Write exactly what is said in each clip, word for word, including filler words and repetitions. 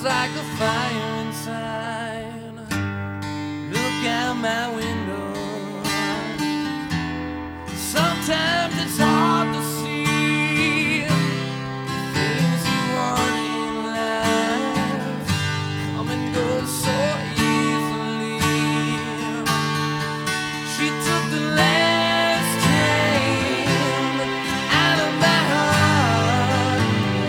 burns like a fire inside. Look out my window. Sometimes it's hard to see things you want in life come and go so easily. She took the last train out of my heart.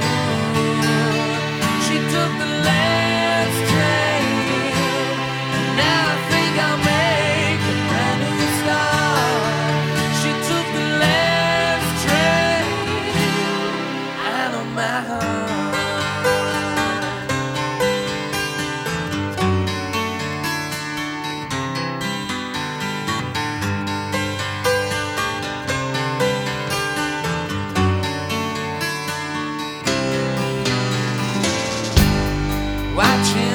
She took the last train, and now I think I'll make a brand new start. She took the last train out of my heart. Watching